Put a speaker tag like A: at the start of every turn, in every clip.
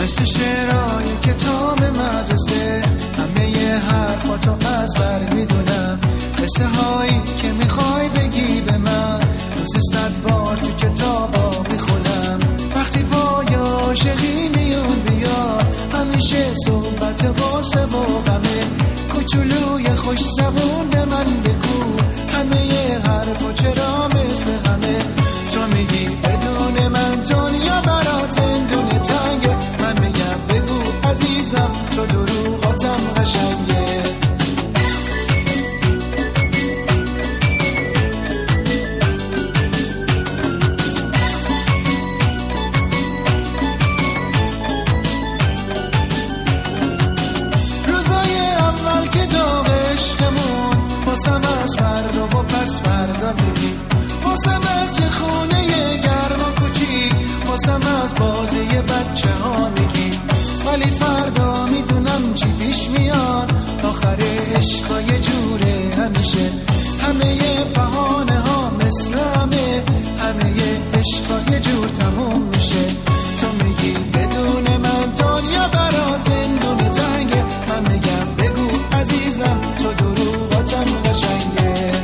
A: مثل شعرهای کتاب مدرسه، همه ی حرفاتو از بر میدونم، قصه هایی که میخوای بگی به من، روزی 100 بار تو کتابا میخونم. وقتی پای عاشقی میون بیاد، همیشه صحبت غصه و غمه، کوچولوی خوش زبون به من بگو، همه ی حرفا چرا مثل همه. تو میگی بدون من دنیا برات زندون تنگه، من میگم بگو عزیزم تو دروغاتم قشنگه. روزای اول که داغ عشقمون، واسم از فردا و پس فردا میگی، واسم از یه خونه گرم و کوچیک، واسم از بازی بچه ها میگی، ولی فردا میدونم چی پیش میاد، آخر عشقا یه جوره همیشه، همه ی بهانه ها مثل همه ی عشقا یه جور تموم میشه. تو میگی بدون من دنیا برات زندون تنگه، من میگم بگو عزیزم تو دروغاتم قشنگه.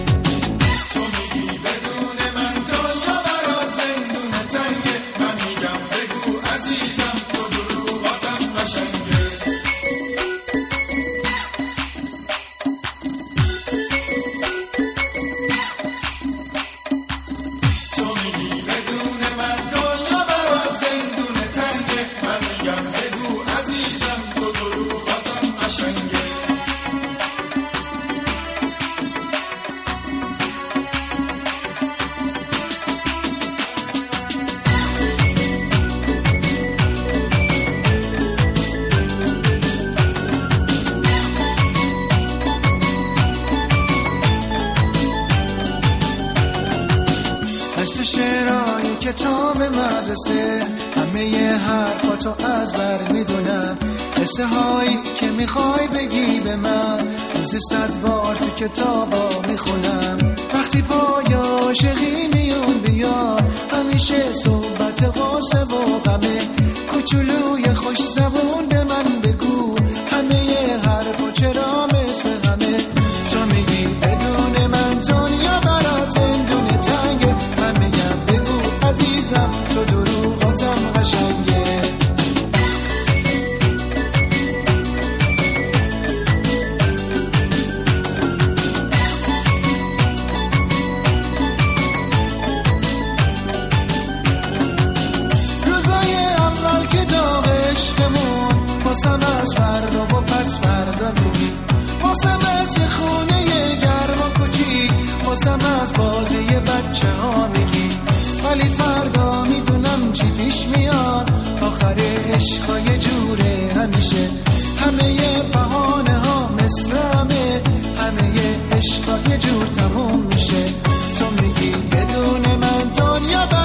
A: مثل شعرهای کتاب مدرسه، همه ی حرفاتو از بر میدونم، قصه هایی که میخوای بگی به من، روزی 100 بار تو کتابا میخونم. وقتی پای عاشقی میون بیاد، همیشه صحبت غصه و غمه، کوچولوی خوش زبون به من بگو، همه ی حرفا چرا مثل همه. تو میگی بدون من دنیا برات زندون تنگه، من میگم بگو عزیزم تو دروغاتم قشنگه. روزای اول که داغ عشقمون، واسم از فردا و پس فردا میگی، واسم از یه خونه گرم و کوچیک، واسم از بازی بچه ها میگی، ولی فردا میدونم چی پیش میاد، آخر عشقا یه جوره همیشه، همه ی بهانه ها مثل همه ی عشقا یه جور تموم میشه. تو میگی بدون من دنیا